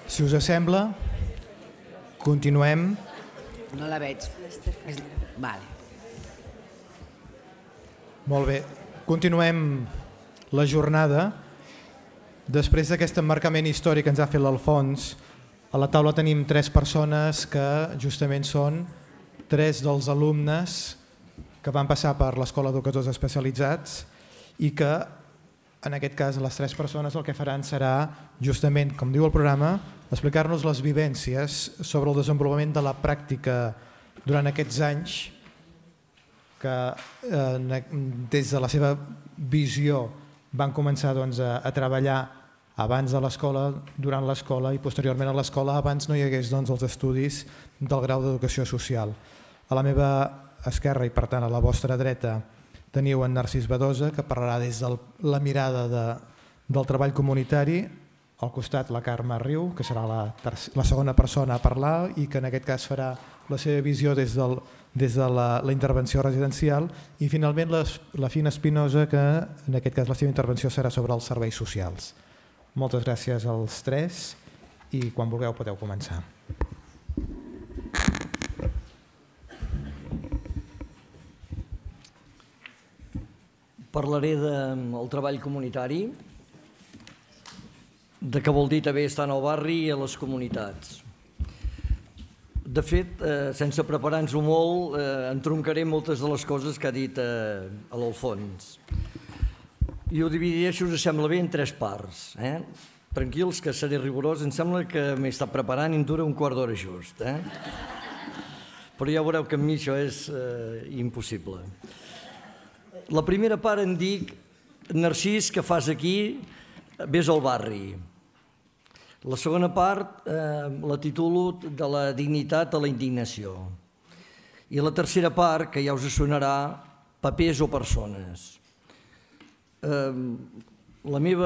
Si us sembla, continuem. No la veig. Vale. Molt bé. Continuem la jornada. Després d'aquest emmarcament històric que ens ha fet l'Alfons, a la taula tenim 3 persones que justament són 3 dels alumnes que van passar per l'Escola d'Educadors Especialitzats i que, en aquest cas, les 3 persones el que faran serà, justament, com diu el programa, explicar-nos les vivències sobre el desenvolupament de la pràctica durant aquests anys que des de la seva visió van començar a treballar abans de l'escola, durant l'escola i posteriorment a l'escola, abans no hi hagués els estudis del grau d'Educació Social. A la meva esquerra i per tant a la vostra dreta teniu en Narcís Badosa, que parlarà des de la mirada del treball comunitari, al costat la Carme Riu, que serà la segona persona a parlar i que en aquest cas farà la seva visió des de la intervenció residencial, i finalment la Fina Espinosa, que en aquest cas la seva intervenció serà sobre els serveis socials. Moltes gràcies als 3 i quan vulgueu podeu començar. Parlaré del treball comunitari, de què vol dir també estar en el barri i a les comunitats. De fet, sense preparar-nos-ho molt, entroncaré moltes de les coses que ha dit a l'Alfons. I ho dividiré, si us sembla bé, en 3 parts. Tranquils, que seré rigorós. Em sembla que m'he estat preparant i em dura un quart d'hora just. Però ja veureu que amb mi això és impossible. La primera part em dic: Narcís, què fas aquí? Ves al barri. La segona part la titulo de la dignitat a la indignació. I la tercera part, que ja us sonarà, papers o persones. La meva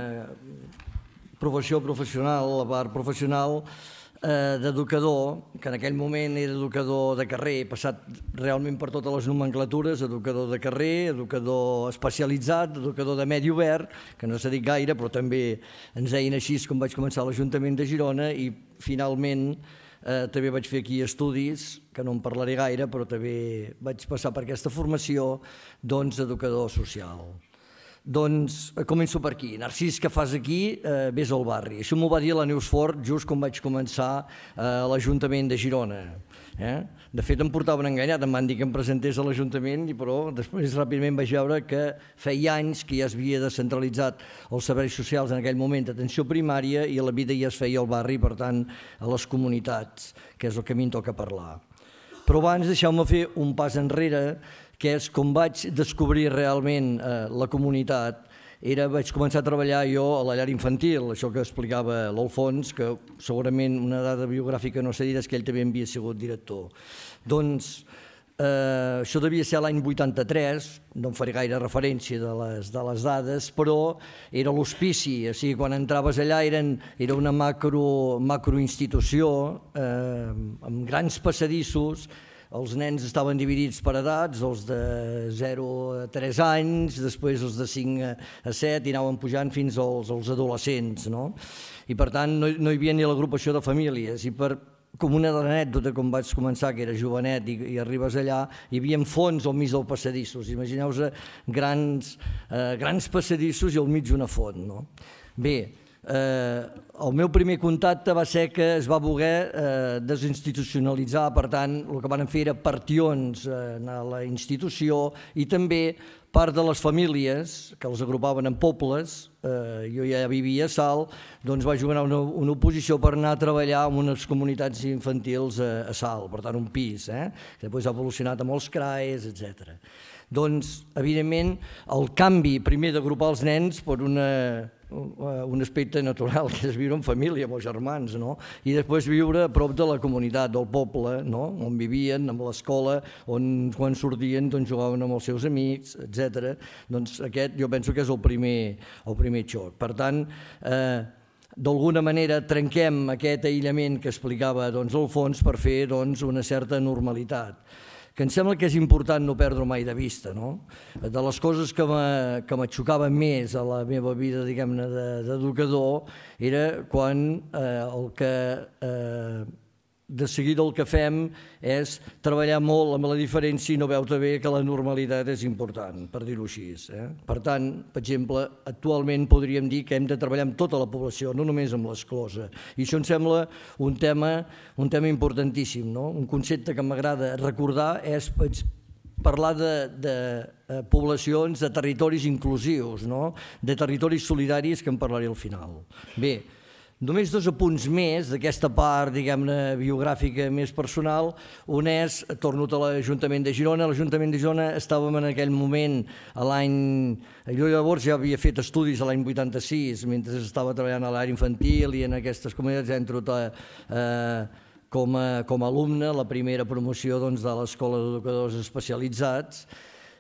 professió professional, la part professional d'educador, que en aquell moment era educador de carrer, he passat realment per totes les nomenclatures, educador de carrer, educador especialitzat, educador de medi obert, que no s'ha dit gaire, però també ens deien així com vaig començar a l'Ajuntament de Girona, i finalment també vaig fer aquí estudis, que no en parlaré gaire, però també vaig passar per aquesta formació d'educador social. Doncs començo per aquí. Narcís, què fas aquí? Ves al barri. Això m'ho va dir la Neus Fort just quan vaig començar a l'Ajuntament de Girona. De fet, em portaven enganyat, em van dir que em presentés a l'Ajuntament, però després ràpidament vaig veure que feia anys que ja s'havia descentralitzat els serveis socials en aquell moment d'atenció primària i la vida ja es feia al barri, per tant, a les comunitats, que és el que a mi em toca parlar. Però abans deixeu-me fer un pas enrere, que és com vaig descobrir realment la comunitat. Vaig començar a treballar jo a la llar infantil, això que explicava l'Alfons, que segurament una dada biogràfica no s'ha dit, és que ell també havia sigut director. Doncs això devia ser l'any 83, no em faré gaire referència de les dades, però era l'hospici, o sigui, quan entraves allà era una macroinstitució amb grans passadissos. Els nens estaven dividits per edats, els de 0 a 3 anys, després els de 5 a 7 i anaven pujant fins als adolescents. I per tant no hi havia ni l'agrupació de famílies. I com una anècdota, com vaig començar, que era jovenet i arribes allà, hi havia fons al mig dels passadissos. Imagineu-vos grans passadissos i al mig una font. Bé, el meu primer contacte va ser que es va voler desinstitucionalitzar, per tant, el que van fer era partions a la institució i també part de les famílies, que els agrupaven en pobles, jo ja vivia a Salt, doncs vaig jugar una oposició per anar a treballar en unes comunitats infantils a Salt, per tant un pis, que després ha evolucionat amb els CRAES, etc. Doncs, evidentment, el canvi primer d'agrupar els nens per un aspecte natural, que és viure en família, amb els germans, i després viure a prop de la comunitat, del poble, on vivien, amb l'escola, on quan sortien jugaven amb els seus amics, etc. Doncs aquest jo penso que és el primer xoc. Per tant, d'alguna manera trenquem aquest aïllament que explicava Alfons per fer una certa normalitat. que em sembla que és important no perdre mai de vista, no? De les coses que me xocaven més a la meva vida, diguem-ne, d'educador, era quan el que de seguida el que fem és treballar molt amb la diferència i no veure bé que la normalitat és important, per dir-ho així. Per tant, per exemple, actualment podríem dir que hem de treballar amb tota la població, no només amb l'esclosa. I això em sembla un tema importantíssim, no? Un concepte que m'agrada recordar és parlar de poblacions, de territoris inclusius, no? De territoris solidaris, que en parlaré al final. Bé, només 2 apunts més d'aquesta part, diguem-ne, biogràfica més personal. Un és, torno a l'Ajuntament de Girona. A l'Ajuntament de Girona estàvem en aquell moment, jo llavors ja havia fet estudis a l'any 86, mentre estava treballant a l'àrea infantil i en aquestes comunitats, entro com a alumne, la primera promoció de l'Escola d'Educadors Especialitzats,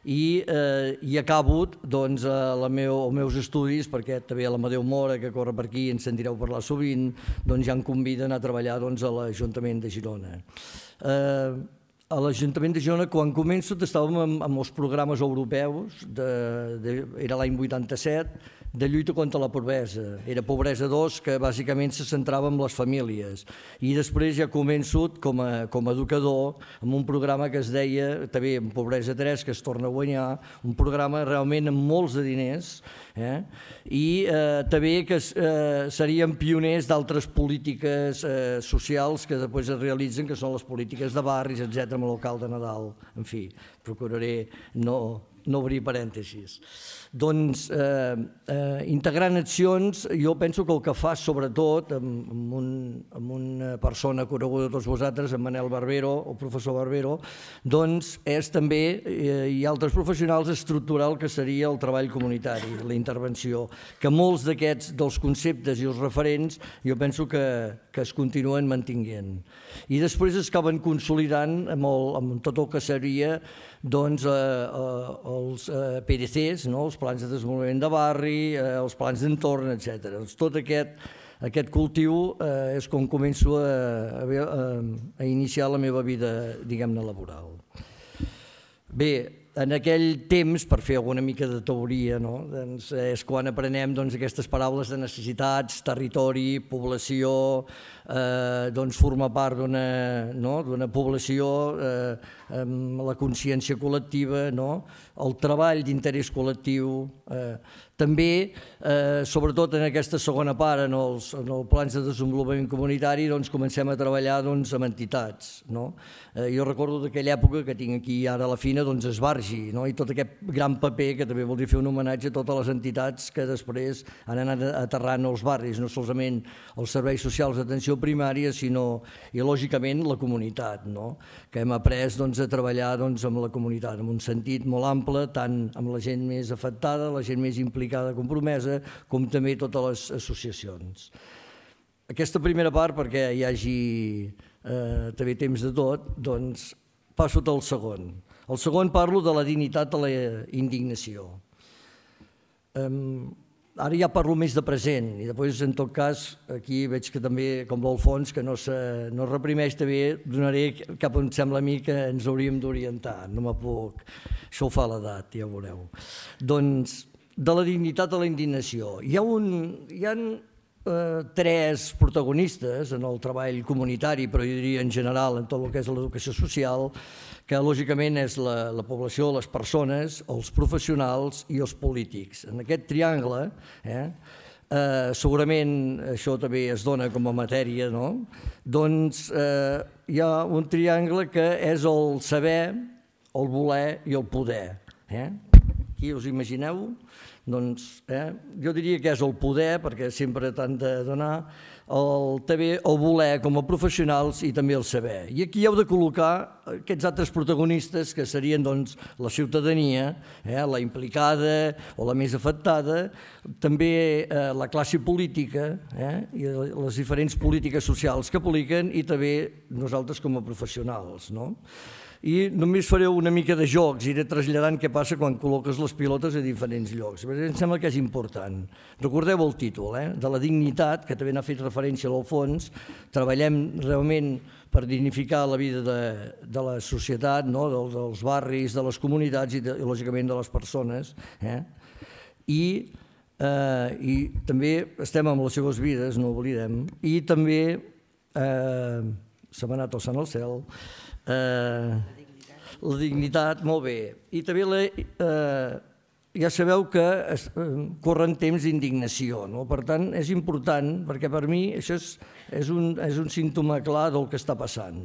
i acabo els meus estudis, perquè també l'Amadeu Mora, que corre per aquí, ens sentireu parlar sovint, ja em conviden a treballar a l'Ajuntament de Girona. A l'Ajuntament de Girona, quan començo, estàvem amb els programes europeus, era l'any 87, de lluita contra la pobresa. Era Pobresa 2, que bàsicament se centrava en les famílies. I després ja començo com a educador amb un programa que es deia, també en Pobresa 3, que es torna a guanyar, un programa realment amb molts de diners, i també que serien pioners d'altres polítiques socials que després es realitzen, que són les polítiques de barris, etc., amb el local de Nadal. En fi, procuraré no obrir parèntesis. Doncs, integrant accions, jo penso que el que fa, sobretot, amb una persona coneguda de tots vosaltres, en Manel Barbero, el professor Barbero, doncs és també, i altres professionals, estructurar el que seria el treball comunitari, la intervenció, que molts d'aquests dels conceptes i els referents jo penso que es continuen mantinguent. I després es acaben consolidant amb tot el que seria els PDCs, els plans de desenvolupament de barri, els plans d'entorn, etc. Tot aquest cultiu és com començo a iniciar la meva vida, diguem-ne, laboral. Bé, en aquell temps, per fer alguna mica de teoria, és quan aprenem aquestes paraules de necessitats, territori, població, formar part d'una població, la consciència col·lectiva, el treball d'interès col·lectiu. També, sobretot en aquesta segona part, en els plans de desenvolupament comunitari, comencem a treballar amb entitats. Jo recordo d'aquella època, que tinc aquí ara a la fina, Esbargi, i tot aquest gran paper, que també voldria fer un homenatge a totes les entitats que després han anat aterrant als barris, no solament els serveis socials d'atenció primària, sinó, i lògicament, la comunitat, que hem après a treballar amb la comunitat, en un sentit molt ample, tant amb la gent més afectada, la gent més implicada, compromesa, com també totes les associacions. Aquesta primera part, perquè hi hagi també temps de tot, passo al segon. El segon parlo de la dignitat de la indignació. Ara ja parlo més de present i després, en tot cas, aquí veig que també, com l'Alfons, que no es reprimeix, també donaré cap on sembla a mi que ens hauríem d'orientar. No me puc... Això ho fa l'edat, ja ho veureu. Doncs, de la dignitat a la indignació. Hi ha 3 protagonistes en el treball comunitari, però jo diria en general en tot el que és l'educació social, que lògicament és la població, les persones, els professionals i els polítics. En aquest triangle, segurament això també es dona com a matèria, doncs hi ha un triangle que és el saber, el voler i el poder. Aquí us imagineu? Doncs jo diria que és el poder, perquè sempre t'han de donar, també el voler com a professionals i també el saber. I aquí heu de col·locar aquests altres protagonistes que serien la ciutadania, la implicada o la més afectada, també la classe política i les diferents polítiques socials que apliquen i també nosaltres com a professionals. i només faré una mica de jocs, iré traslladant què passa quan col·loques les pilotes a diferents llocs. Em sembla que és important. Recordeu el títol, de la dignitat, que també n'ha fet referència a l'Alfons. Treballem realment per dignificar la vida de la societat, dels barris, de les comunitats i, lògicament, de les persones. I també estem amb les seves vides, no ho oblidem, i també se m'ha anat el sant al cel, la dignitat, molt bé. I també ja sabeu que corren temps d'indignació, per tant és important, perquè per mi això és un símptoma clar del que està passant.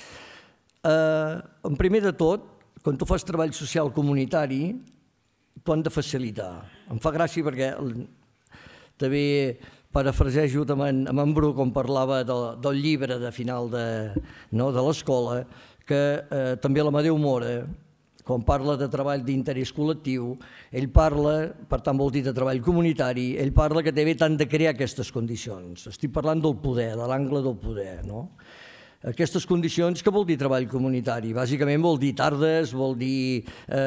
En primer de tot, quan tu fas treball social comunitari, t'ho han de facilitar. Em fa gràcia perquè també parafrasejo amb en Bru quan parlava del llibre de final de l'escola, que també l'Amadeu Mora, quan parla de treball d'interès col·lectiu, ell parla, per tant vol dir de treball comunitari, ell parla que també t'han de crear aquestes condicions. Estic parlant del poder, de l'angle del poder, no? Aquestes condicions, què vol dir treball comunitari? Bàsicament vol dir tardes, vol dir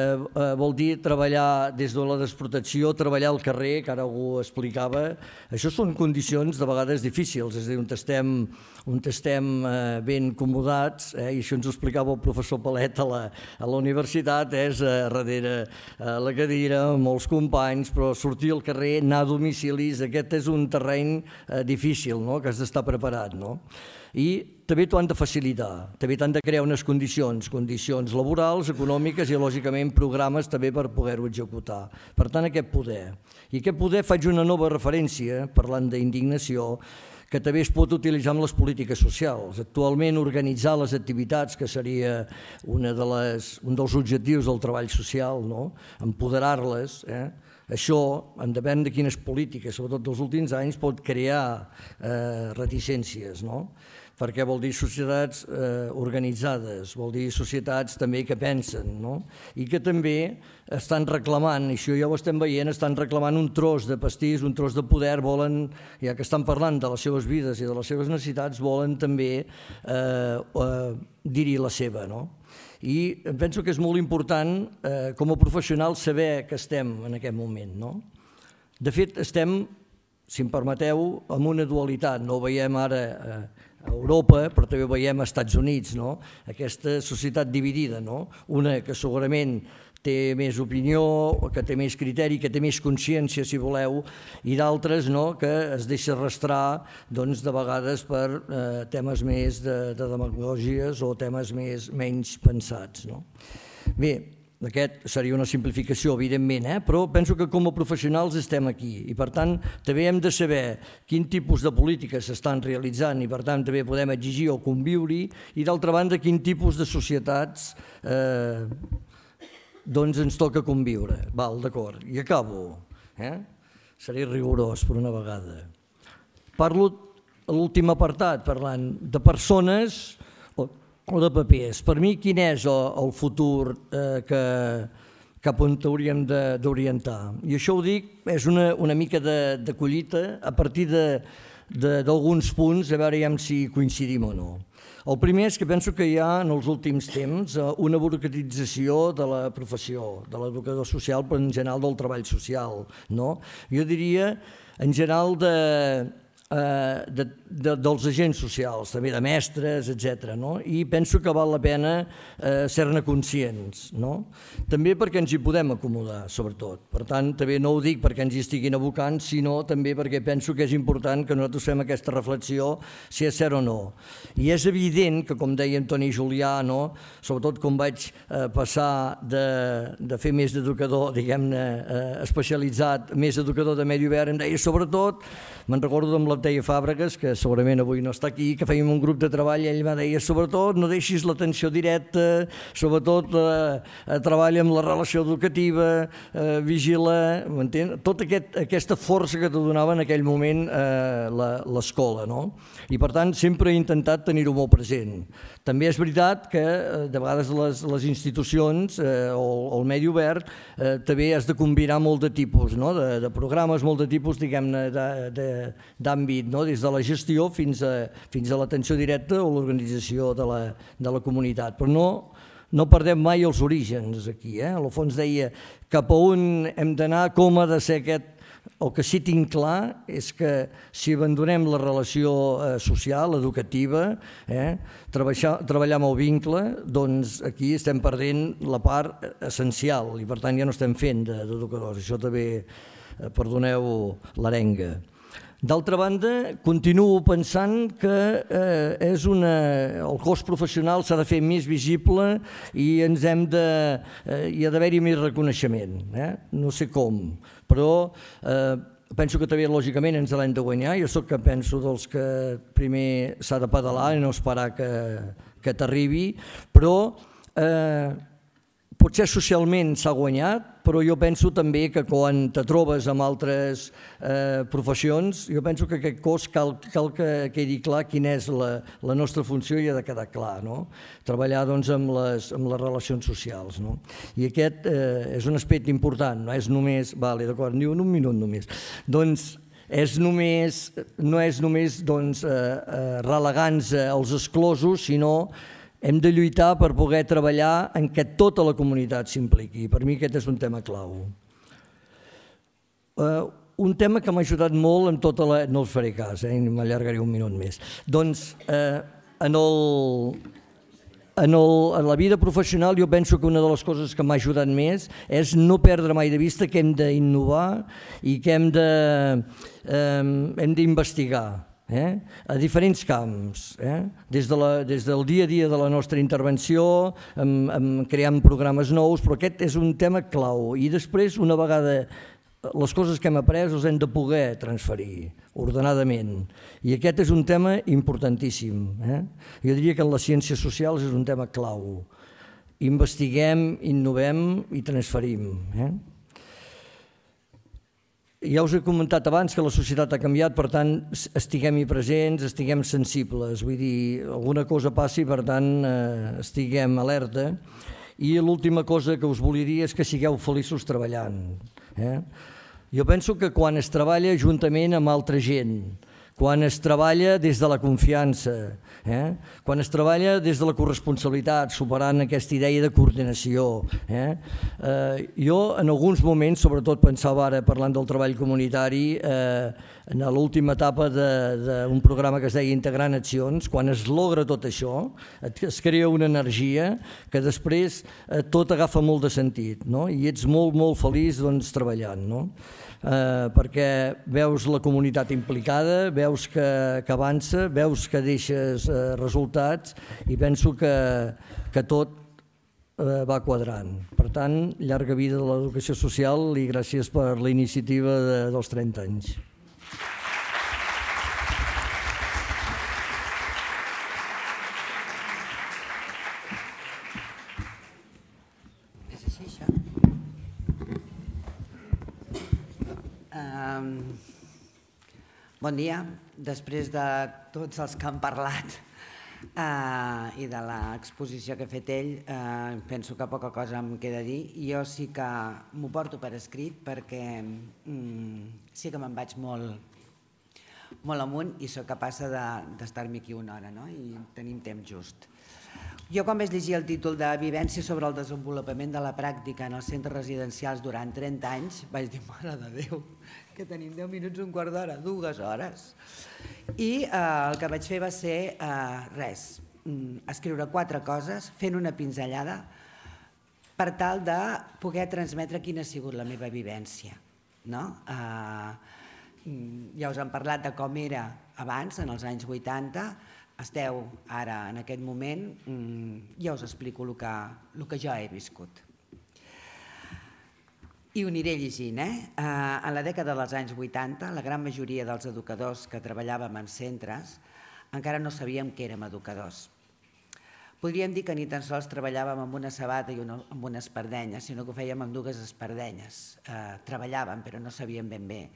treballar des de la desprotecció, treballar al carrer, que ara algú explicava. Això són condicions de vegades difícils, és a dir, on estem ben acomodats, i això ens ho explicava el professor Palet a la universitat, és darrere la cadira, molts companys, però sortir al carrer, anar a domicilis, aquest és un terreny difícil, que has d'estar preparat, no? I també t'ho han de facilitar, també t'han de crear unes condicions laborals, econòmiques i, lògicament, programes també per poder-ho executar. Per tant, aquest poder. I aquest poder faig una nova referència, parlant d'indignació, que també es pot utilitzar amb les polítiques socials. Actualment, organitzar les activitats, que seria un dels objectius del treball social, empoderar-les, això, en depèn de quines polítiques, sobretot dels últims anys, pot crear reticències, perquè vol dir societats organitzades, vol dir societats també que pensen, i que també estan reclamant, i això ja ho estem veient, estan reclamant un tros de pastís, un tros de poder, volen, ja que estan parlant de les seves vides i de les seves necessitats, volen també dir-hi la seva, I em penso que és molt important, com a professional, saber que estem en aquest moment, De fet, estem, si em permeteu, amb una dualitat, no ho veiem ara a Europa, però també ho veiem als Estats Units, aquesta societat dividida, una que segurament té més opinió, que té més criteri, que té més consciència, si voleu, i d'altres que es deixa arrastrar de vegades per temes més de demagògies o temes menys pensats. Bé, aquest seria una simplificació, evidentment, però penso que com a professionals estem aquí i, per tant, també hem de saber quin tipus de polítiques s'estan realitzant i, per tant, també podem exigir o conviure-hi i, d'altra banda, quin tipus de societats ens toca conviure. D'acord, i acabo. Seré rigorós per una vegada. Parlo a l'últim apartat, parlant de persones o de papers. Per mi, quin és el futur cap on hauríem d'orientar? I això ho dic, és una mica de collita a partir d'alguns punts, a veure si coincidim o no. El primer és que penso que hi ha, en els últims temps, una burocratització de la professió, de l'educador social, però en general del treball social. Jo diria, en general, dels agents socials, també de mestres, etc. I penso que val la pena ser-ne conscients, també perquè ens hi podem acomodar, sobretot. Per tant, també no ho dic perquè ens hi estiguin abocant, sinó també perquè penso que és important que nosaltres fem aquesta reflexió si és cert o no. I és evident que, com deia Antoni Julià, sobretot quan vaig passar de fer més d'educador, diguem-ne, especialitzat, més educador de medi obert, em deia, sobretot, me'n recordo amb l'Abdeia Fàbregas, que segurament avui no està aquí, que fèiem un grup de treball i ell me deia, sobretot no deixis l'atenció directa, sobretot treballa amb la relació educativa, vigila, m'entén? Tota aquesta força que te donava en aquell moment l'escola, I per tant sempre he intentat tenir-ho molt present. També és veritat que de vegades les institucions o el medi obert també has de combinar molt de tipus, de programes, molt de tipus, diguem-ne, d'àmbit, des de la gestió fins a l'atenció directa o l'organització de la comunitat. Però no perdem mai els orígens aquí. Al fons deia cap a on hem d'anar, com ha de ser aquest. El que sí tinc clar és que si abandonem la relació social, educativa, treballar amb el vincle, doncs aquí estem perdent la part essencial i per tant ja no estem fent d'educadors. Això també, perdoneu l'arenga. D'altra banda, continuo pensant que el cos professional s'ha de fer més visible i hi ha d'haver-hi més reconeixement. No sé com, però penso que també lògicament ens l'hem de guanyar. Jo soc que penso dels que primer s'ha de pedalar i no esperar que t'arribi, però potser socialment s'ha guanyat, però jo penso també que quan te trobes amb altres professions, jo penso que aquest cos cal que quedi clar quina és la nostra funció i ha de quedar clar. Treballar amb les relacions socials. I aquest és un aspecte important, no és només, d'acord, ni un minut només, doncs no és només relegant-nos als exclosos, sinó hem de lluitar per poder treballar en què tota la comunitat s'impliqui. Per mi aquest és un tema clau. Un tema que m'ha ajudat molt en tota la... No els faré cas, m'allargaré un minut més. Doncs en la vida professional jo penso que una de les coses que m'ha ajudat més és no perdre mai de vista que hem d'innovar i que hem d'investigar. A diferents camps, des del dia a dia de la nostra intervenció, creant programes nous, però aquest és un tema clau. I després, una vegada les coses que hem après, les hem de poder transferir ordenadament. I aquest és un tema importantíssim. Jo diria que en les ciències socials és un tema clau. Investiguem, innovem i transferim. Ja us he comentat abans que la societat ha canviat, per tant, estiguem-hi presents, estiguem sensibles, vull dir, alguna cosa passi, per tant, estiguem alerta. I l'última cosa que us volia dir és que sigueu feliços treballant. Jo penso que quan es treballa juntament amb altra gent, quan es treballa des de la confiança, quan es treballa des de la corresponsabilitat, superant aquesta idea de coordinació. Jo en alguns moments, sobretot pensava ara parlant del treball comunitari, en l'última etapa d'un programa que es deia Integrant Accions, quan es logra tot això, es crea una energia que després tot agafa molt de sentit i ets molt, molt feliç treballant. Perquè veus la comunitat implicada, veus que avança, veus que deixes resultats i penso que tot va quadrant. Per tant, llarga vida de l'educació social i gràcies per la iniciativa dels 30 anys. Bon dia. Després de tots els que han parlat i de l'exposició que ha fet ell, penso que poca cosa em queda a dir. Jo sí que m'ho porto per escrit perquè sí que me'n vaig molt amunt i sóc capaç d'estar-me aquí una hora i tenim temps just. Jo quan vaig llegir el títol de Vivència sobre el desenvolupament de la pràctica en els centres residencials durant 30 anys, vaig dir, mare de Déu, que tenim 10 minuts, un quart d'hora, 2 hores. I el que vaig fer va ser escriure 4 coses, fent una pinzellada, per tal de poder transmetre quina ha sigut la meva vivència. Ja us han parlat de com era abans, en els anys 80, esteu ara en aquest moment, ja us explico el que jo he viscut. I ho aniré llegint. En la dècada dels anys 80, la gran majoria dels educadors que treballàvem en centres encara no sabíem que érem educadors. Podríem dir que ni tan sols treballàvem amb una sabata i amb una espardenya, sinó que ho fèiem amb 2 espardenyes. Treballàvem, però no sabíem ben bé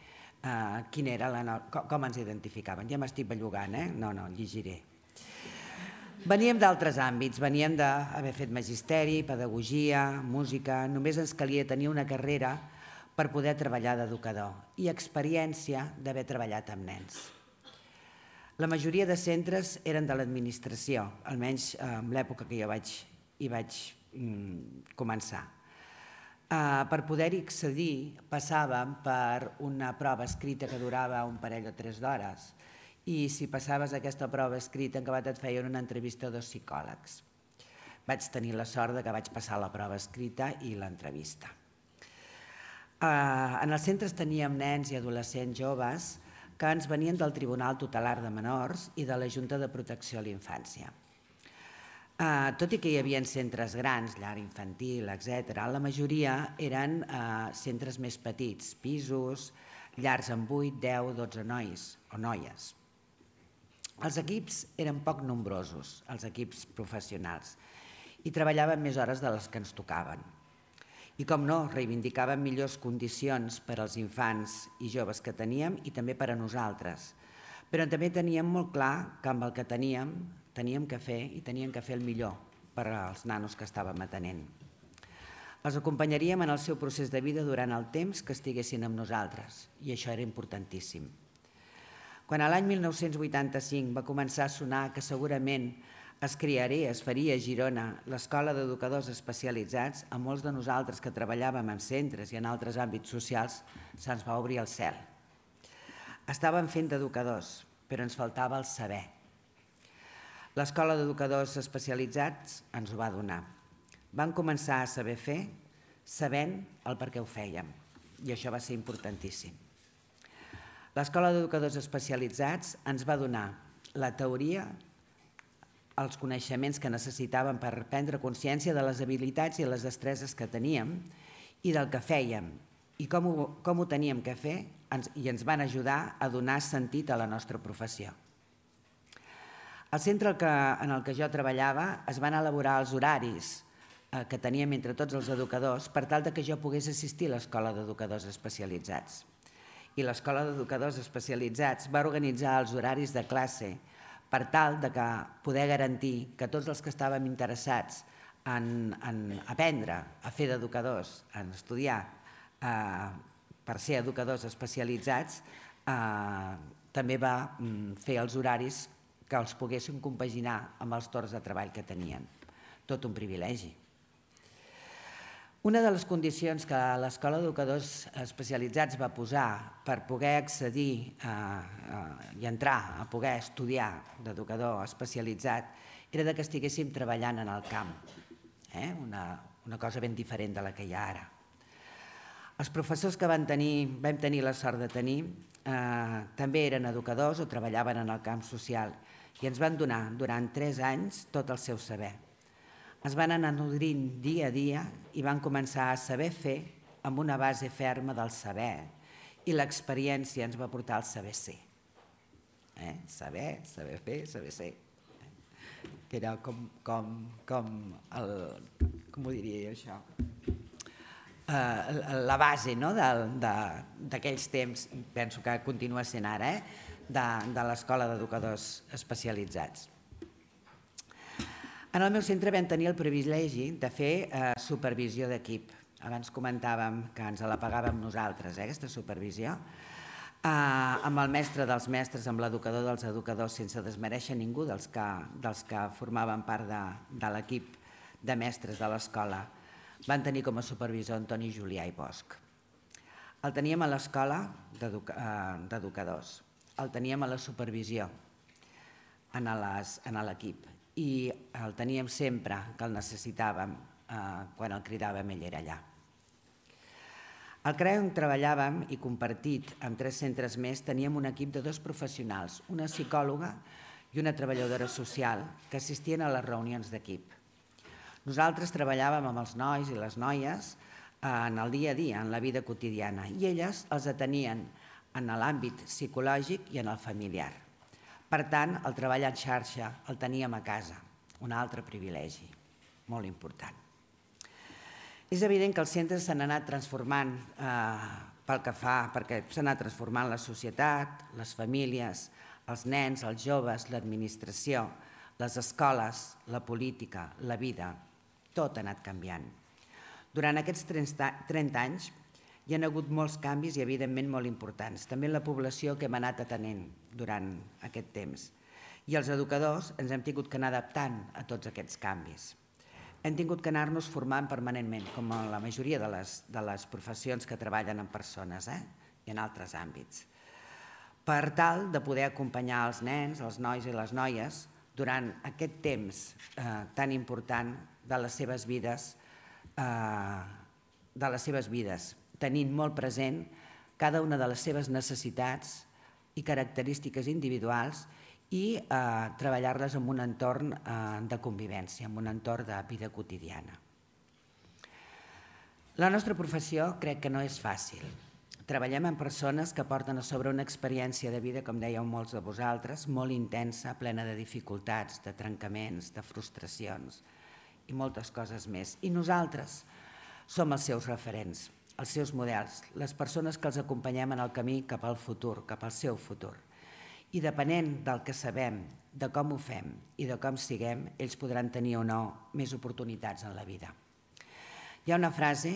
com ens identificaven. Ja m'estic bellugant, no, llegiré. Veníem d'altres àmbits, veníem d'haver fet magisteri, pedagogia, música, només ens calia tenir una carrera per poder treballar d'educador i experiència d'haver treballat amb nens. La majoria de centres eren de l'administració, almenys en l'època que jo hi vaig començar. Per poder-hi accedir passàvem per una prova escrita que durava un parell o 3 d'hores i si passaves aquesta prova escrita en acabat et feien una entrevista a 2 psicòlegs. Vaig tenir la sort que vaig passar la prova escrita i l'entrevista. En els centres teníem nens i adolescents joves que ens venien del Tribunal Tutelar de Menors i de la Junta de Protecció a la Infància. Tot i que hi havia centres grans, llar infantil, etc., la majoria eren centres més petits, pisos, llars amb 8, 10, 12 nois o noies. Els equips eren poc nombrosos, els equips professionals, i treballaven més hores de les que ens tocaven. I com no, reivindicaven millors condicions per als infants i joves que teníem i també per a nosaltres. Però també teníem molt clar que amb el que teníem que fer i teníem que fer el millor per als nanos que estàvem atenent. Els acompanyaríem en el seu procés de vida durant el temps que estiguessin amb nosaltres i això era importantíssim. Quan l'any 1985 va començar a sonar que segurament es faria a Girona l'Escola d'Educadors Especialitzats, a molts de nosaltres que treballàvem en centres i en altres àmbits socials se'ns va obrir el cel. Estàvem fent d'educadors, però ens faltava el saber. L'Escola d'Educadors Especialitzats ens ho va donar. Vam començar a saber fer sabent el per què ho fèiem i això va ser importantíssim. L'Escola d'Educadors Especialitzats ens va donar la teoria, els coneixements que necessitàvem per prendre consciència de les habilitats i les destreses que teníem i del que fèiem i com ho teníem que fer i ens van ajudar a donar sentit a la nostra professió. Al centre en el que jo treballava es van elaborar els horaris que teníem entre tots els educadors per tal que jo pogués assistir a l'Escola d'Educadors Especialitzats. I l'Escola d'Educadors Especialitzats va organitzar els horaris de classe per tal de poder garantir que tots els que estàvem interessats en aprendre a fer d'educadors, en estudiar per ser educadors especialitzats, també va fer els horaris que els poguessin compaginar amb els torns de treball que tenien. Tot un privilegi. Una de les condicions que l'Escola d'Educadors Especialitzats va posar per poder accedir i entrar a poder estudiar d'educador especialitzat era que estiguéssim treballant en el camp, una cosa ben diferent de la que hi ha ara. Els professors que vam tenir la sort de tenir també eren educadors o treballaven en el camp social i ens van donar durant 3 anys tot el seu saber. Es van anar nodrint dia a dia i van començar a saber fer amb una base ferma del saber i l'experiència ens va portar al saber ser. Saber fer, saber ser. Que era com ho diria jo això? La base d'aquells temps, penso que continua sent ara, de l'Escola d'Educadors Especialitzats. En el meu centre vam tenir el privilegi de fer supervisió d'equip. Abans comentàvem que ens la pagàvem nosaltres, aquesta supervisió, amb el mestre dels mestres, amb l'educador dels educadors, sense desmereixer ningú dels que formaven part de l'equip de mestres de l'escola. Van tenir com a supervisor Antoni Julià i Bosch. El teníem a l'escola d'educadors, el teníem a la supervisió, en l'equip, i el teníem sempre que el necessitàvem, quan el cridàvem ell era allà. Al CREA on treballàvem i compartit amb 3 centres més teníem un equip de 2 professionals, una psicòloga i una treballadora social que assistien a les reunions d'equip. Nosaltres treballàvem amb els nois i les noies en el dia a dia, en la vida quotidiana, i elles els atenien en l'àmbit psicològic i en el familiar. Per tant, el treball en xarxa el teníem a casa, un altre privilegi, molt important. És evident que els centres s'han anat transformant perquè s'ha anat transformant la societat, les famílies, els nens, els joves, l'administració, les escoles, la política, la vida, tot ha anat canviant. Durant aquests 30 anys hi ha hagut molts canvis i evidentment molt importants, també en la població que hem anat atenent durant aquest temps. I els educadors ens hem tingut que anar adaptant a tots aquests canvis. hem tingut que anar-nos formant permanentment, com la majoria de les professions que treballen amb persones i en altres àmbits, per tal de poder acompanyar els nens, els nois i les noies durant aquest temps tan important de les seves vides, tenint molt present cada una de les seves necessitats i característiques individuals i treballar-les en un entorn de convivència, en un entorn de vida quotidiana. La nostra professió crec que no és fàcil. Treballem amb persones que porten a sobre una experiència de vida, com dèieu molts de vosaltres, molt intensa, plena de dificultats, de trencaments, de frustracions i moltes coses més. I nosaltres som els seus referents, els seus models, les persones que els acompanyem en el camí cap al futur, cap al seu futur. I depenent del que sabem, de com ho fem i de com siguem, ells podran tenir o no més oportunitats en la vida. Hi ha una frase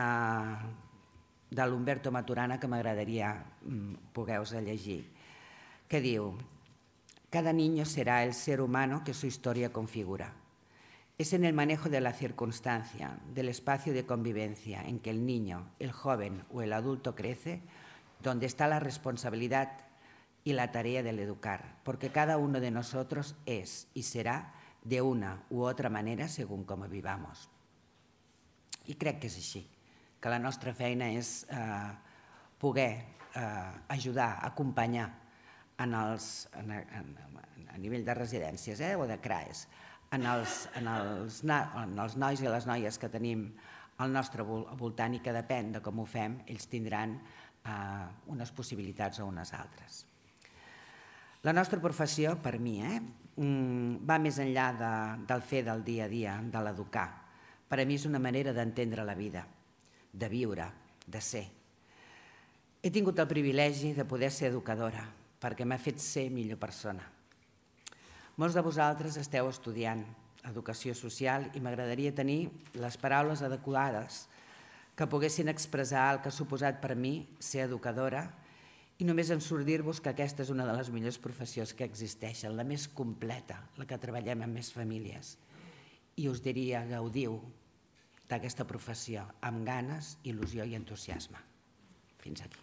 de l'Umberto Maturana que m'agradaria poder-vos llegir, que diu: «Cada niño será el ser humano que su historia configura. Es en el manejo de la circunstancia, del espacio de convivencia en que el niño, el joven o el adulto crece, donde está la responsabilidad y la tarea del educar, porque cada uno de nosotros es y será de una u otra manera según como vivamos». I crec que és així, que la nostra feina és poder ajudar, acompanyar a nivell de residències o de CRAES, en els nois i les noies que tenim al nostre voltant i que depèn de com ho fem, ells tindran unes possibilitats o unes altres. La nostra professió, per mi, va més enllà del fer del dia a dia, de l'educar. Per a mi és una manera d'entendre la vida, de viure, de ser. He tingut el privilegi de poder ser educadora, perquè m'ha fet ser millor persona. Molts de vosaltres esteu estudiant educació social i m'agradaria tenir les paraules adequades que poguessin expressar el que ha suposat per mi ser educadora i només en dir-vos que aquesta és una de les millors professions que existeixen, la més completa, la que treballem amb més famílies. I us diria, gaudiu d'aquesta professió amb ganes, il·lusió i entusiasme. Fins aquí.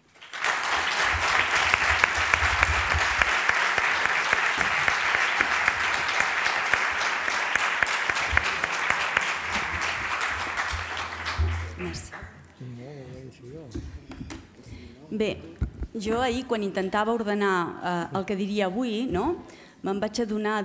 Merci. Bé, jo ahir, quan intentava ordenar el que diria avui, me'n vaig adonar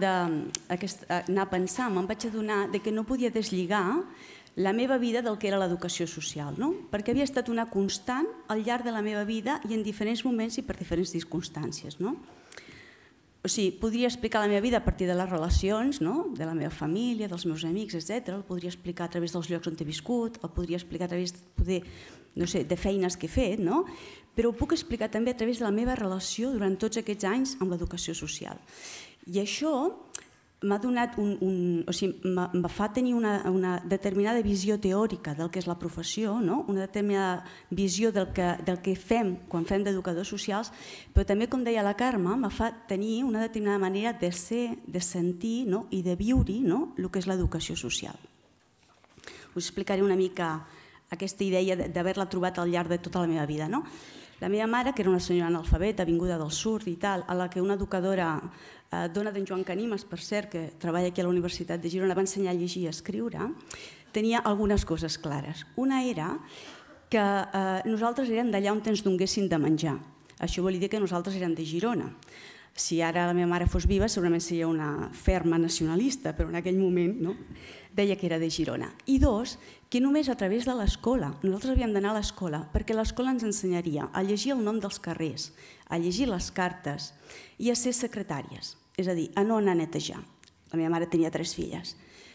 que no podia deslligar la meva vida del que era l'educació social, perquè havia estat una constant al llarg de la meva vida i en diferents moments i per diferents circumstàncies. O sigui, podria explicar la meva vida a partir de les relacions, de la meva família, dels meus amics, etc. El podria explicar a través dels llocs on he viscut, el podria explicar a través de feines que he fet, però ho puc explicar també a través de la meva relació durant tots aquests anys amb l'educació social. I això m'ha donat em fa tenir una determinada visió teòrica del que és la professió, una determinada visió del que fem quan fem d'educadors socials, però també, com deia la Carme, em fa tenir una determinada manera de ser, de sentir i de viure el que és l'educació social. Us explicaré una mica aquesta idea d'haver-la trobat al llarg de tota la meva vida. La meva mare, que era una senyora analfabeta, vinguda del sud i tal, a la que una educadora, dona d'en Joan Canimes, per cert, que treballa aquí a la Universitat de Girona, va ensenyar a llegir i a escriure, tenia algunes coses clares. Una era que nosaltres érem d'allà on ens donguessin de menjar. Això vol dir que nosaltres érem de Girona. Si ara la meva mare fos viva, segurament seria una ferma nacionalista, però en aquell moment deia que era de Girona. I dos, que només a través de l'escola, nosaltres havíem d'anar a l'escola, perquè l'escola ens ensenyaria a llegir el nom dels carrers, a llegir les cartes i a ser secretàries, és a dir, a no anar a netejar. La meva mare tenia 3 filles.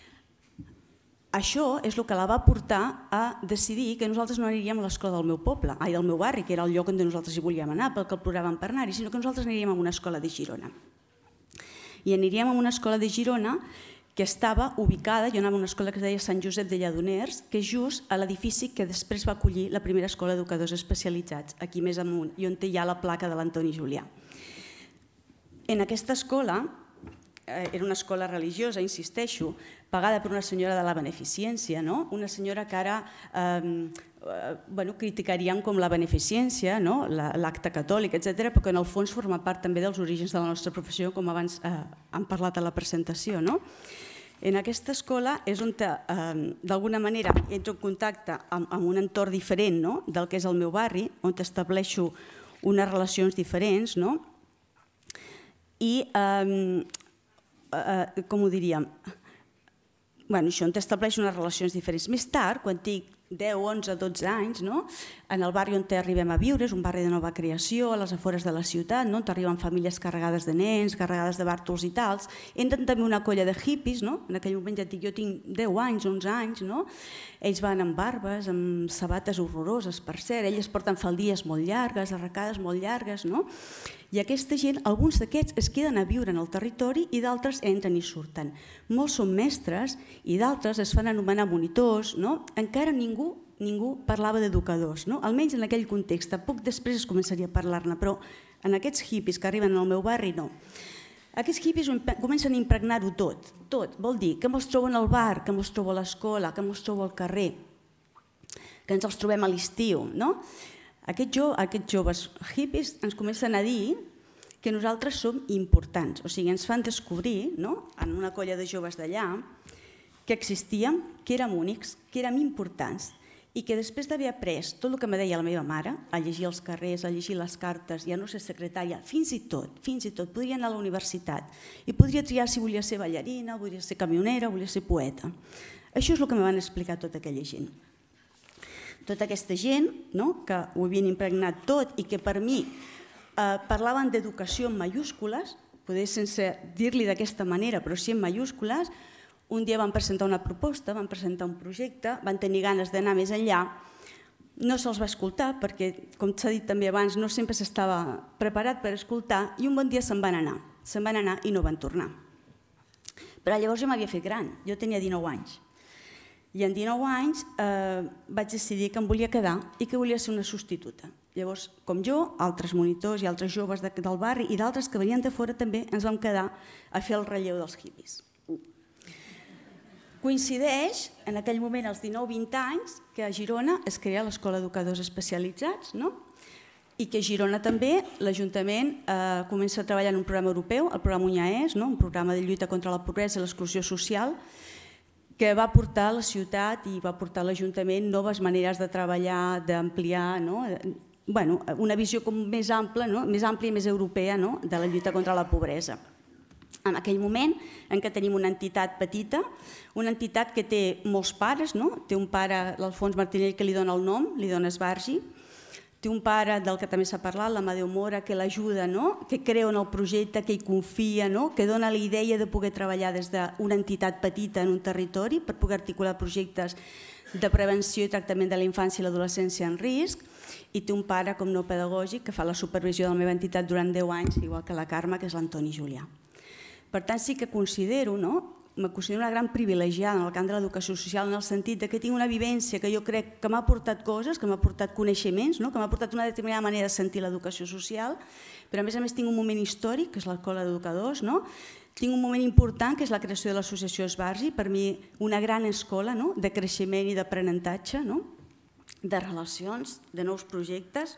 Això és el que la va portar a decidir que nosaltres no aniríem a l'escola del meu poble, del meu barri, que era el lloc on nosaltres hi volíem anar, pel que el progràvem per anar-hi, sinó que nosaltres aniríem a una escola de Girona. I aniríem a una escola de Girona que estava ubicada, jo anava a una escola que es deia Sant Josep de Lledoners, que és just a l'edifici que després va acollir la primera escola d'educadors especialitzats, aquí més amunt, i on hi ha la placa de l'Antoni Julià. En aquesta escola era una escola religiosa, insisteixo, pagada per una senyora de la beneficència, una senyora que ara criticaríem com la beneficència, l'acte catòlic, etc., però que en el fons forma part també dels orígens de la nostra professió, com abans han parlat a la presentació. En aquesta escola és on, d'alguna manera, entro en contacte amb un entorn diferent del que és el meu barri, on estableixo unes relacions diferents, i, com ho diríem, això on t'estableix unes relacions diferents. Més tard, quan tinc 10, 11, 12 anys, en el barri on arribem a viure, és un barri de nova creació, a les afores de la ciutat, on t'arriben famílies carregades de nens, carregades de bàrtols i tals. Entren també una colla de hippies, en aquell moment ja dic, jo tinc 10 anys, 11 anys, ells van amb barbes, amb sabates horroroses, per cert, elles porten faldilles molt llargues, arracades molt llargues, i aquesta gent, alguns d'aquests es queden a viure en el territori i d'altres entren i surten. Molts són mestres i d'altres es fan anomenar monitors, encara ningú parlava d'educadors, almenys en aquell context. Poc després es començaria a parlar-ne, però en aquests hippies que arriben al meu barri no. Aquests hippies comencen a impregnar-ho tot. Vol dir que me'ls trobo al bar, que me'ls trobo a l'escola, que me'ls trobo al carrer, que ens els trobem a l'estiu. Aquests joves hippies ens comencen a dir que nosaltres som importants, o sigui, ens fan descobrir, en una colla de joves d'allà, que existíem, que érem únics, que érem importants i que després d'haver après tot el que me deia la meva mare, a llegir els carrers, a llegir les cartes, ja no ser secretària, fins i tot, podria anar a la universitat i podria triar si volia ser ballarina, volia ser camionera, volia ser poeta. Això és el que me van explicar tota aquella gent. Tota aquesta gent que ho havien impregnat tot i que per mi parlaven d'educació en mayúscules, poder sense dir-li d'aquesta manera, però sí en mayúscules. Un dia van presentar una proposta, van presentar un projecte, van tenir ganes d'anar més enllà. No se'ls va escoltar perquè, com s'ha dit també abans, no sempre s'estava preparat per escoltar i un bon dia se'n van anar i no van tornar. Però llavors jo m'havia fet gran, jo tenia 19 anys. I en 19 anys vaig decidir que em volia quedar i que volia ser una substituta. Llavors, com jo, altres monitors i altres joves del barri i d'altres que venien de fora també ens vam quedar a fer el relleu dels hippies. Coincideix, en aquell moment, als 19-20 anys, que a Girona es crea l'Escola d'Educadors Especialitzats i que a Girona també l'Ajuntament comença a treballar en un programa europeu, el programa UNIAES, un programa de lluita contra la pobresa i l'exclusió social, que va portar a la ciutat i va portar a l'Ajuntament noves maneres de treballar, d'ampliar, una visió més àmplia i més europea de la lluita contra la pobresa. En aquell moment en què tenim una entitat petita, una entitat que té molts pares, té un pare, l'Alfons Martinell, que li dona el nom, li dona Esbargi, té un pare del que també s'ha parlat, l'Amadeu Mora, que l'ajuda, que creu en el projecte, que hi confia, que dona la idea de poder treballar des d'una entitat petita en un territori per poder articular projectes de prevenció i tractament de la infància i l'adolescència en risc, i té un pare com no pedagògic que fa la supervisió de la meva entitat durant 10 anys, igual que la Carme, que és l'Antoni Julià. Per tant, sí que me considero una gran privilegiada en el camp de l'educació social en el sentit que tinc una vivència que jo crec que m'ha portat coses, que m'ha portat coneixements, que m'ha portat una determinada manera de sentir l'educació social, però a més tinc un moment històric, que és l'Escola d'Educadors, tinc un moment important, que és la creació de l'associació Esbargi, per mi una gran escola de creixement i d'aprenentatge, de relacions, de nous projectes.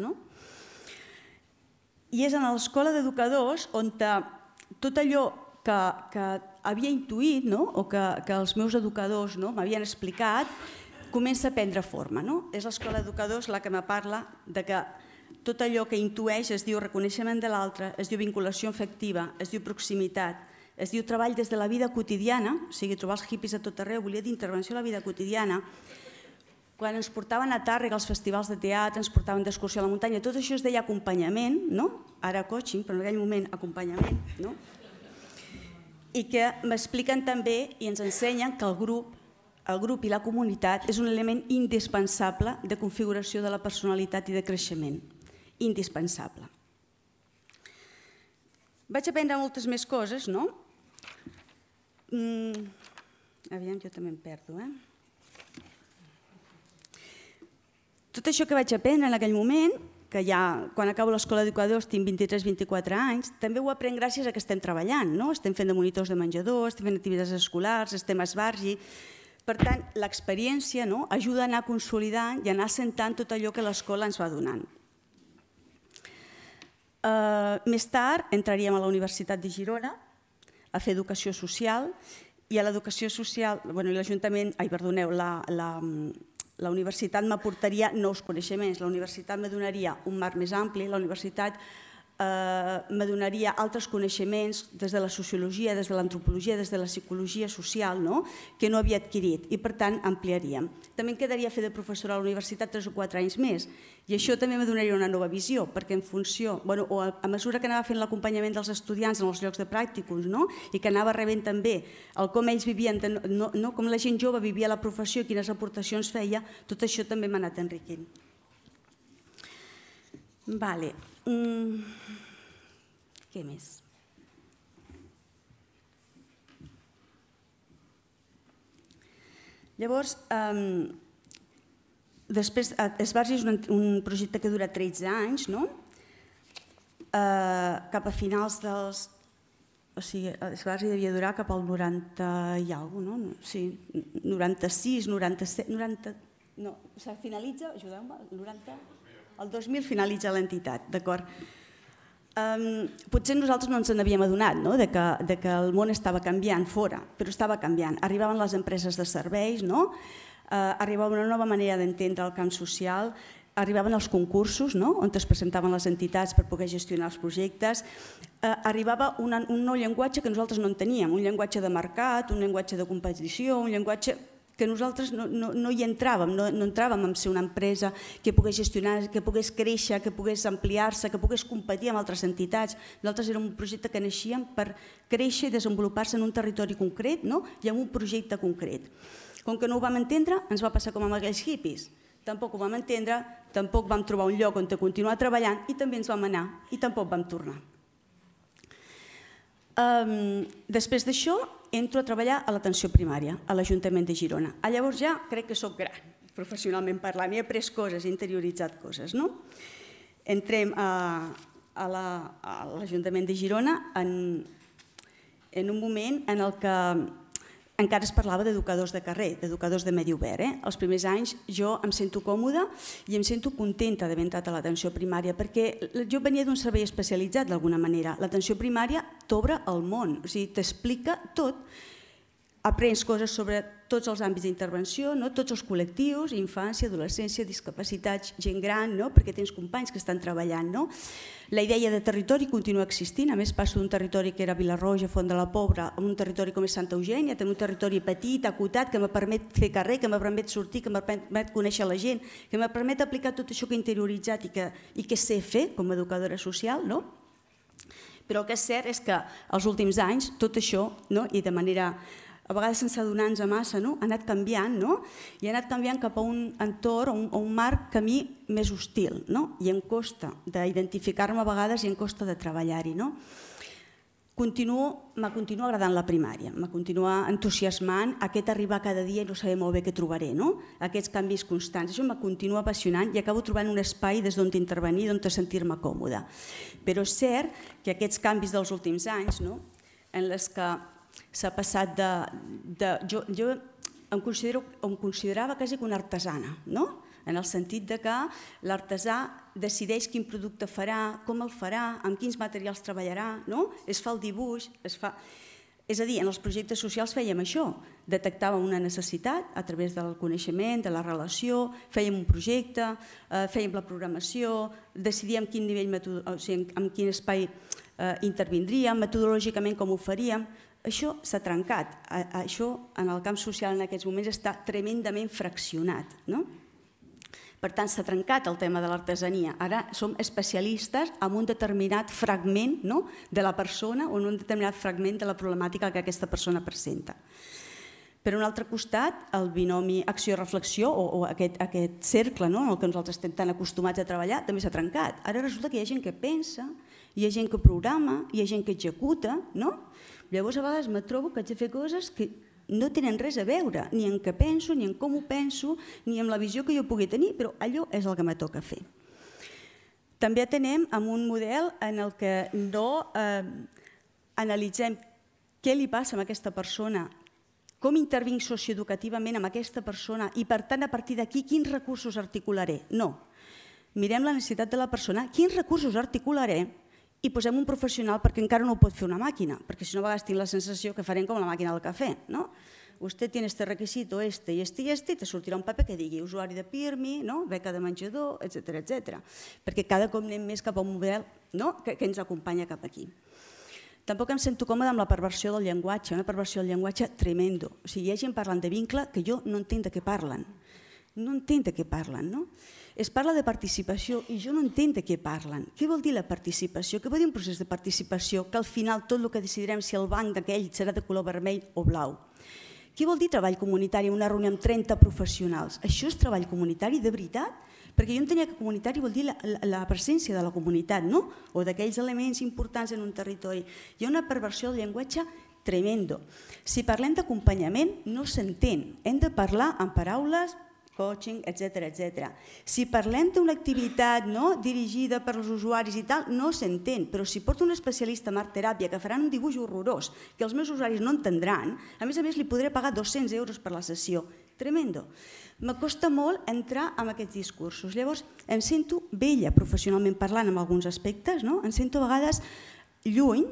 I és en l'escola d'educadors on tot allò que havia intuït o que els meus educadors m'havien explicat comença a prendre forma. És l'escola d'educadors la que me parla que tot allò que intueix es diu reconeixement de l'altre, es diu vinculació afectiva, es diu proximitat, es diu treball des de la vida quotidiana, o sigui, trobar els hippies a tot arreu, volia dir intervenció a la vida quotidiana. Quan ens portaven a Tàrrega als festivals de teatre, ens portaven d'excursió a la muntanya, tot això es deia acompanyament, ara coaching, però en aquell moment acompanyament, i que m'expliquen també i ens ensenyen que el grup i la comunitat és un element indispensable de configuració de la personalitat i de creixement. Indispensable. Vaig aprendre moltes més coses, Aviam, jo també em perdo, Tot això que vaig aprendre en aquell moment, que ja, quan acabo l'escola d'educadors tinc 23-24 anys, també ho aprenc gràcies a que estem treballant, no? Estem fent de monitors de menjador, estem fent activitats escolars, estem a esbargi. Per tant, l'experiència ajuda a anar consolidant i a anar assentant tot allò que l'escola ens va donant. Més tard entraríem a la Universitat de Girona a fer educació social i a l'educació social, l'Ajuntament, perdoneu, la universitat m'aportaria nous coneixements, la universitat me donaria un marc més ampli, la universitat me donaria altres coneixements des de la sociologia, des de l'antropologia, des de la psicologia social, que no havia adquirit i per tant ampliaríem. També em quedaria fer de professora a la universitat 3 o 4 anys més i això també me donaria una nova visió perquè en funció, o a mesura que anava fent l'acompanyament dels estudiants en els llocs de pràcticums i que anava rebent també el com ells vivien, com la gent jove vivia la professió i quines aportacions feia, tot això també m'ha anat enriquint. Vale. Què més? Llavors, després, Esbargi és un projecte que dura 13 anys, cap a finals dels... O sigui, Esbargi devia durar cap al 90 i alguna cosa, no? Sí, 96, 97, 90... No, finalitza, ajudeu-me, el 2000 finalitza l'entitat, d'acord? Potser nosaltres no ens n'havíem adonat de que el món estava canviant fora, però estava canviant. Arribaven les empreses de serveis, arribava una nova manera d'entendre el camp social, arribaven els concursos on es presentaven les entitats per poder gestionar els projectes, arribava un nou llenguatge que nosaltres no en teníem, un llenguatge de mercat, un llenguatge de competició, un llenguatge que nosaltres no hi entràvem, no entràvem en ser una empresa que pogués gestionar, que pogués créixer, que pogués ampliar-se, que pogués competir amb altres entitats. Nosaltres érem un projecte que naixíem per créixer i desenvolupar-se en un territori concret i en un projecte concret. Com que no ho vam entendre, ens va passar com amb aquells hippies. Tampoc ho vam entendre, tampoc vam trobar un lloc on continuar treballant i també ens vam anar i tampoc vam tornar. Després d'això, entro a treballar a l'atenció primària, a l'Ajuntament de Girona. Llavors ja crec que soc gran, professionalment parlant, he après coses, he interioritzat coses. Entrem a l'Ajuntament de Girona en un moment en el que encara es parlava d'educadors de carrer, d'educadors de medi obert. Els primers anys jo em sento còmoda i em sento contenta d'haver entrat a l'atenció primària perquè jo venia d'un servei especialitzat d'alguna manera. L'atenció primària t'obre el món, o sigui, t'explica tot, aprens coses sobre tots els àmbits d'intervenció, tots els col·lectius, infància, adolescència, discapacitats, gent gran, perquè tens companys que estan treballant. La idea de territori continua existint, a més passo d'un territori que era Vilarroja, Font de la Pobra, a un territori com és Santa Eugènia, també un territori petit, acotat, que me permet fer carrer, que me permet sortir, que me permet conèixer la gent, que me permet aplicar tot això que he interioritzat i que sé fer com a educadora social, Però el que és cert és que els últims anys tot això, i de manera a vegades sense adonar-nos massa, ha anat canviant i ha anat canviant cap a un entorn o un marc que a mi més hostil i em costa d'identificar-me a vegades i em costa de treballar-hi. M'ha continua agradant la primària, m'ha continua entusiasmant aquest arribar cada dia i no saber molt bé què trobaré, aquests canvis constants. Això m'ha continua apassionant i acabo trobant un espai des d'on intervenir, d'on sentir-me còmoda. Però és cert que aquests canvis dels últims anys, en les que s'ha passat jo em considerava quasi una artesana, en el sentit que l'artesà decideix quin producte farà, com el farà, amb quins materials treballarà, es fa el dibuix, és a dir, en els projectes socials fèiem això, detectàvem una necessitat a través del coneixement, de la relació, fèiem un projecte, fèiem la programació, decidíem quin nivell, en quin espai intervindríem, metodològicament com ho faríem. Això s'ha trencat, això en el camp social en aquests moments està tremendament fraccionat. Per tant, s'ha trencat el tema de l'artesania. Ara som especialistes en un determinat fragment de la persona o en un determinat fragment de la problemàtica que aquesta persona presenta. Per un altre costat, el binomi acció-reflexió o aquest cercle en el que nosaltres estem tan acostumats a treballar també s'ha trencat. Ara resulta que hi ha gent que pensa, hi ha gent que programa, hi ha gent que executa, Llavors, a vegades me trobo que haig de fer coses que no tenen res a veure, ni en què penso, ni en com ho penso, ni en la visió que jo pugui tenir, però allò és el que me toca fer. També atenem amb un model en el que no analitzem què li passa a aquesta persona, com intervinc socioeducativament amb aquesta persona i, per tant, a partir d'aquí, quins recursos articularé. No. Mirem la necessitat de la persona, quins recursos articularé i posem un professional perquè encara no ho pot fer una màquina, perquè si no a vegades tinc la sensació que farem com la màquina del cafè. Usted tiene este requisito, este i este i este, i te sortirà un paper que digui usuari de PIRMI, beca de menjador, etc. Perquè cada cop anem més cap a un model que ens acompanya cap aquí. Tampoc em sento còmode amb la perversió del llenguatge, una perversió del llenguatge tremendo. O sigui, hi ha gent parlant de vincle que jo no entenc de què parlen. No entenc de què parlen, no? Es parla de participació i jo no entenc de què parlen. Què vol dir la participació? Què vol dir un procés de participació? Que al final tot el que decidirem si el banc d'aquell serà de color vermell o blau. Què vol dir treball comunitari en una reunió amb 30 professionals? Això és treball comunitari de veritat? Perquè jo entenia que comunitari vol dir la presència de la comunitat, no? O d'aquells elements importants en un territori. Hi ha una perversió del llenguatge tremendo. Si parlem d'acompanyament, no s'entén. Hem de parlar en paraules, coaching, etc. Si parlem d'una activitat dirigida per als usuaris i tal, no s'entén. Però si porto un especialista en art teràpia que faran un dibuix horrorós que els meus usuaris no entendran, a més li podré pagar 200 euros per la sessió. Tremendo. M'acosta molt entrar en aquests discursos. Llavors, em sento vella professionalment parlant en alguns aspectes, em sento a vegades lluny,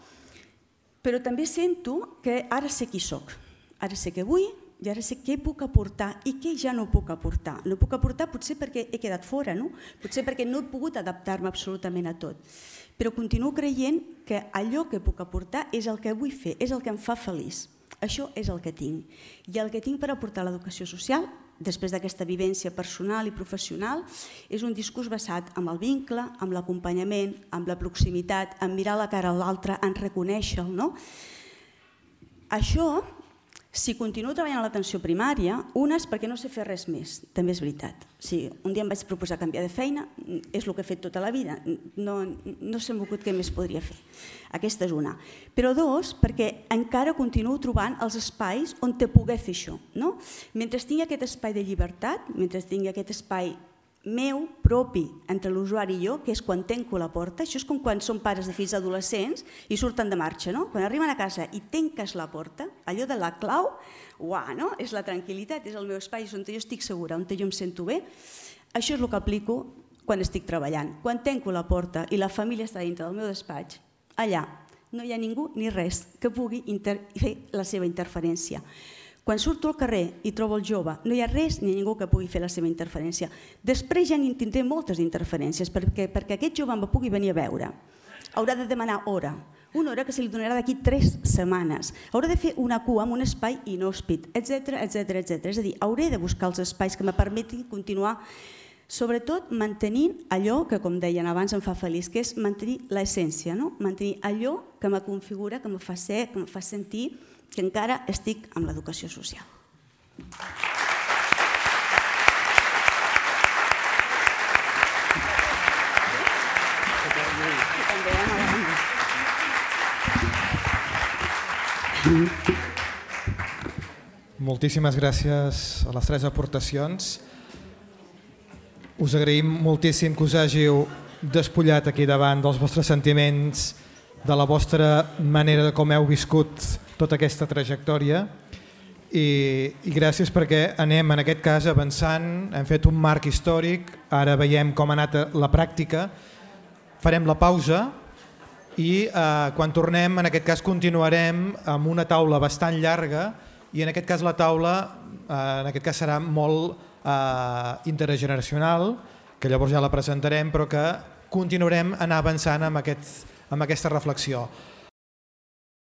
però també sento que ara sé qui soc, ara sé què vull i ara sé què puc aportar i què ja no puc aportar. No puc aportar potser perquè he quedat fora, potser perquè no he pogut adaptar-me absolutament a tot, però continuo creient que allò que puc aportar és el que vull fer, és el que em fa feliç. Això és el que tinc. I el que tinc per aportar a l'educació social, després d'aquesta vivència personal i professional, és un discurs basat en el vincle, en l'acompanyament, en la proximitat, en mirar la cara a l'altre, en reconèixer-lo. Això, si continuo treballant a l'atenció primària, una és perquè no sé fer res més, també és veritat. Un dia em vaig proposar canviar de feina, és el que he fet tota la vida, no s'ha m'ocut què més podria fer. Aquesta és una. Però dos, perquè encara continuo trobant els espais on te poder fer això. Mentre tingui aquest espai de llibertat, mentre tingui aquest espai meu, propi, entre l'usuari i jo, que és quan tanco la porta, això és com quan són pares de fills adolescents i surten de marxa, quan arriben a casa i tanques la porta, allò de la clau, és la tranquil·litat, és el meu espai, és on jo estic segura, on jo em sento bé. Això és el que aplico quan estic treballant. Quan tanco la porta i la família està dintre del meu despatx, allà no hi ha ningú ni res que pugui fer la seva interferència. Quan surto al carrer i trobo el jove, no hi ha res ni ningú que pugui fer la seva interferència. Després ja n'hi tindré moltes interferències, perquè aquest jove em pugui venir a veure. Haurà de demanar hora, una hora que se li donarà d'aquí 3 setmanes. Haurà de fer una cua en un espai inhòspit, etc. És a dir, hauré de buscar els espais que me permetin continuar, sobretot mantenint allò que, com deien abans, em fa feliç, que és mantenir l'essència, mantenir allò que me configura, que me fa ser, que me fa sentir que encara estic amb l'educació social. Moltíssimes gràcies a les 3 aportacions. Us agraïm moltíssim que us hàgiu despullat aquí davant dels vostres sentiments, de la vostra manera de com heu viscut tota aquesta trajectòria i gràcies perquè anem en aquest cas avançant, hem fet un marc històric, ara veiem com ha anat la pràctica, farem la pausa i quan tornem en aquest cas continuarem amb una taula bastant llarga i en aquest cas la taula serà molt intergeneracional, que llavors ja la presentarem, però que continuarem anar avançant amb aquesta reflexió.